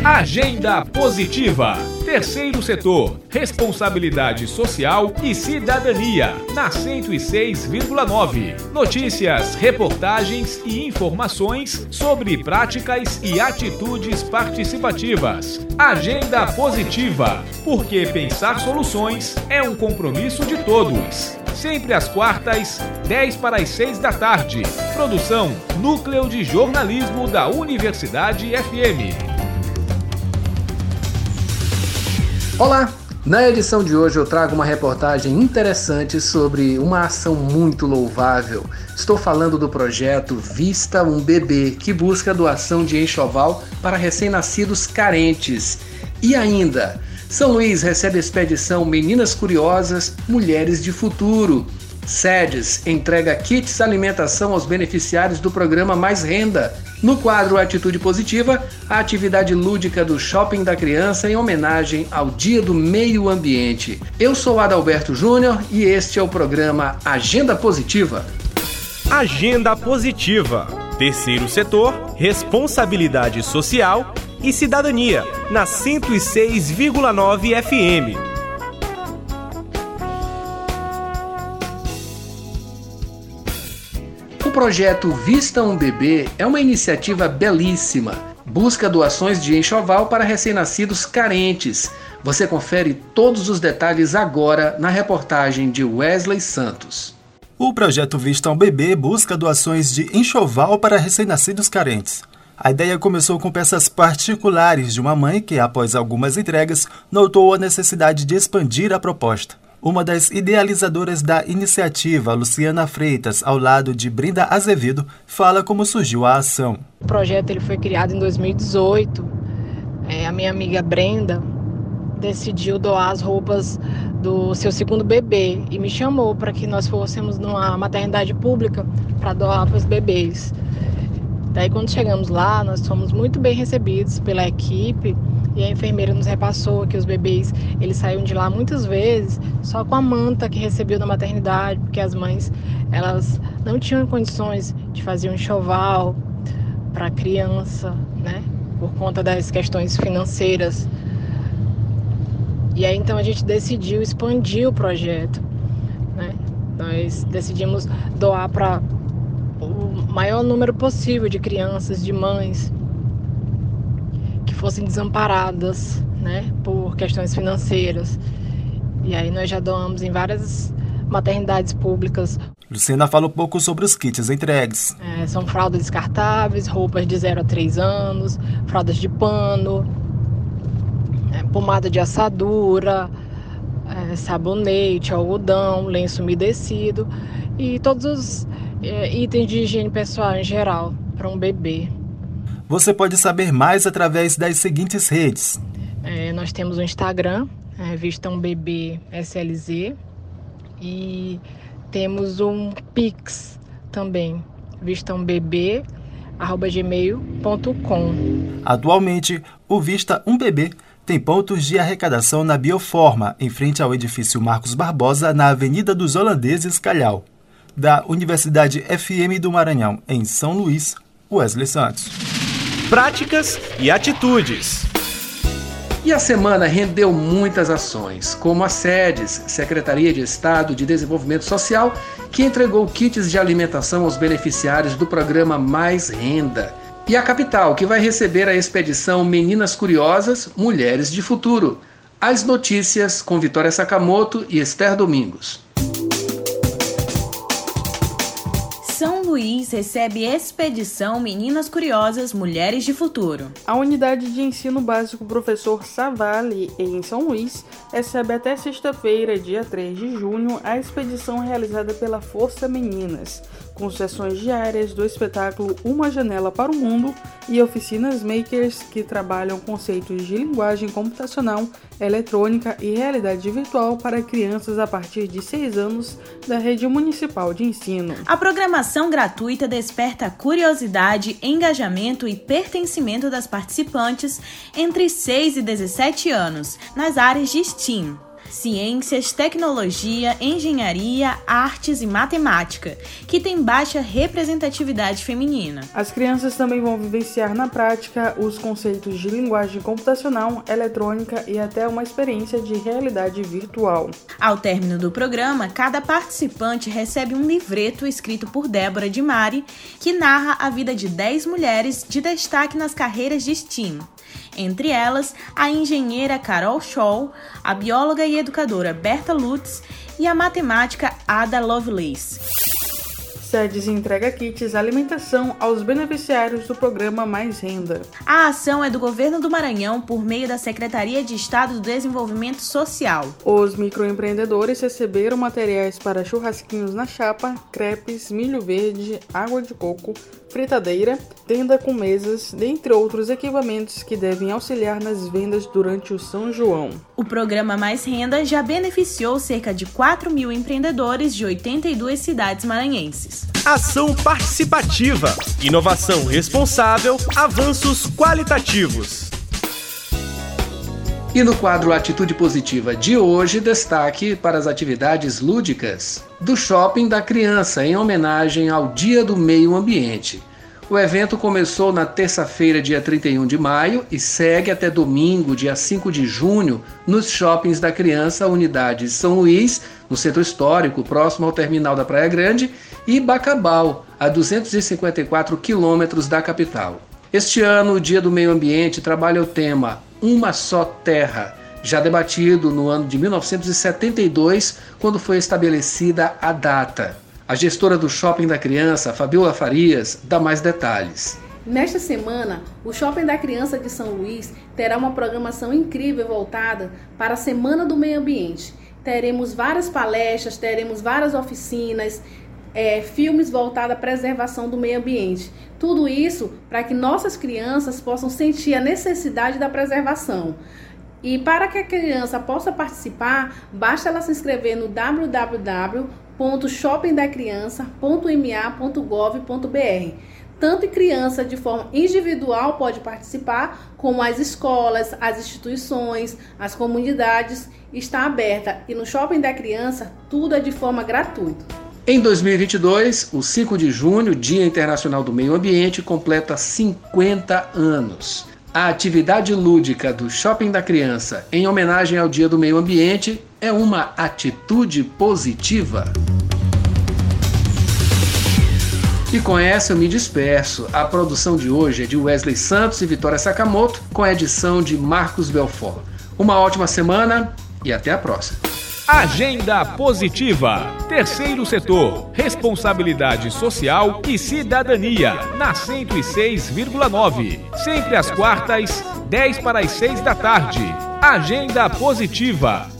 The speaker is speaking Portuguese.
Agenda Positiva. Terceiro setor, responsabilidade social e cidadania, na 106,9. Notícias, reportagens e informações sobre práticas e atitudes participativas. Agenda Positiva, porque pensar soluções é um compromisso de todos. Sempre às quartas, 10 para as 6 da tarde. Produção Núcleo de Jornalismo da Universidade FM. Olá! Na edição de hoje eu trago uma reportagem interessante sobre uma ação muito louvável. Estou falando do projeto Vista um Bebê, que busca a doação de enxoval para recém-nascidos carentes. E ainda, São Luís recebe a expedição Meninas Curiosas, Mulheres de Futuro. SEDES entrega kits alimentação aos beneficiários do programa Mais Renda. No quadro Atitude Positiva, a atividade lúdica do Shopping da Criança em homenagem ao Dia do Meio Ambiente. Eu sou Adalberto Júnior e este é o programa Agenda Positiva. Agenda Positiva. Terceiro setor, responsabilidade social e cidadania, na 106,9 FM. O projeto Vista um Bebê é uma iniciativa belíssima. Busca doações de enxoval para recém-nascidos carentes. Você confere todos os detalhes agora na reportagem de Wesley Santos. O projeto Vista um Bebê busca doações de enxoval para recém-nascidos carentes. A ideia começou com peças particulares de uma mãe que, após algumas entregas, notou a necessidade de expandir a proposta. Uma das idealizadoras da iniciativa, Luciana Freitas, ao lado de Brinda Azevedo, fala como surgiu a ação. O projeto ele foi criado em 2018. A minha amiga Brenda decidiu doar as roupas do seu segundo bebê e me chamou para que nós fôssemos numa maternidade pública para doar para os bebês. Daí, quando chegamos lá, nós fomos muito bem recebidos pela equipe. E a enfermeira nos repassou que os bebês, eles saíam de lá muitas vezes só com a manta que recebeu da maternidade, porque as mães, elas não tinham condições de fazer um enxoval para a criança, né? Por conta das questões financeiras. E aí, então, a gente decidiu expandir o projeto, né? Nós decidimos doar para o maior número possível de crianças, de mães, fossem desamparadas, né, por questões financeiras. E aí nós já doamos em várias maternidades públicas. Luciana fala um pouco sobre os kits entregues. São fraldas descartáveis, roupas de 0 a 3 anos, fraldas de pano, pomada de assadura, sabonete, algodão, lenço umedecido e todos os itens de higiene pessoal em geral para um bebê. Você pode saber mais através das seguintes redes. Nós temos o Instagram, Vista um Bebê SLZ, e temos um Pix também, vistaumbebê@gmail.com. Atualmente, o Vista um Bebê tem pontos de arrecadação na Bioforma, em frente ao edifício Marcos Barbosa, na Avenida dos Holandeses, Calhau. Da Universidade FM do Maranhão, em São Luís, Wesley Santos. Práticas e atitudes. E a semana rendeu muitas ações, como a SEDES, Secretaria de Estado de Desenvolvimento Social, que entregou kits de alimentação aos beneficiários do programa Mais Renda. E a capital, que vai receber a expedição Meninas Curiosas, Mulheres de Futuro. As notícias com Vitória Sakamoto e Esther Domingos. São Luís recebe expedição Meninas Curiosas, Mulheres de Futuro. A unidade de ensino básico Professor Savali, em São Luís, recebe até sexta-feira, dia 3 de junho, a expedição realizada pela Força Meninas, com sessões diárias do espetáculo Uma Janela para o Mundo e oficinas makers que trabalham conceitos de linguagem computacional, eletrônica e realidade virtual para crianças a partir de 6 anos da rede municipal de ensino. A programação gratuita desperta curiosidade, engajamento e pertencimento das participantes entre 6 e 17 anos, nas áreas de STEAM. ciências, tecnologia, engenharia, artes e matemática, que tem baixa representatividade feminina. As crianças também vão vivenciar na prática os conceitos de linguagem computacional, eletrônica e até uma experiência de realidade virtual. Ao término do programa, cada participante recebe um livreto escrito por Débora de Mari, que narra a vida de 10 mulheres de destaque nas carreiras de STEAM. Entre elas, a engenheira Carol Scholl, a bióloga e educadora Berta Lutz e a matemática Ada Lovelace. SEDES entrega kits alimentação aos beneficiários do programa Mais Renda. A ação é do Governo do Maranhão por meio da Secretaria de Estado do Desenvolvimento Social. Os microempreendedores receberam materiais para churrasquinhos na chapa, crepes, milho verde, água de coco, fritadeira, tenda com mesas, dentre outros equipamentos que devem auxiliar nas vendas durante o São João. O programa Mais Renda já beneficiou cerca de 4.000 empreendedores de 82 cidades maranhenses. Ação participativa, inovação responsável, avanços qualitativos. E no quadro Atitude Positiva de hoje, destaque para as atividades lúdicas do Shopping da Criança, em homenagem ao Dia do Meio Ambiente. O evento começou na terça-feira, dia 31 de maio, e segue até domingo, dia 5 de junho, nos Shoppings da Criança, unidade São Luís, no Centro Histórico, próximo ao terminal da Praia Grande, e Bacabal, a 254 quilômetros da capital. Este ano, o Dia do Meio Ambiente trabalha o tema Uma Só Terra, já debatido no ano de 1972, quando foi estabelecida a data. A gestora do Shopping da Criança, Fabiola Farias, dá mais detalhes. Nesta semana, o Shopping da Criança de São Luís terá uma programação incrível voltada para a Semana do Meio Ambiente. Teremos várias palestras, teremos várias oficinas, filmes voltados à preservação do meio ambiente. Tudo isso para que nossas crianças possam sentir a necessidade da preservação. E para que a criança possa participar, basta ela se inscrever no www.shoppingdacriança.ma.gov.br. Tanto criança de forma individual pode participar, como as escolas, as instituições, as comunidades. Está aberta e no Shopping da Criança tudo é de forma gratuita. Em 2022, o 5 de junho, Dia Internacional do Meio Ambiente, completa 50 anos. A atividade lúdica do Shopping da Criança, em homenagem ao Dia do Meio Ambiente, é uma atitude positiva. E com essa eu me despeço. A produção de hoje é de Wesley Santos e Vitória Sakamoto, com a edição de Marcos Belfort. Uma ótima semana e até a próxima. Agenda Positiva. Terceiro setor. Responsabilidade social e cidadania. Na 106,9. Sempre às quartas, 10 para as 6 da tarde. Agenda Positiva.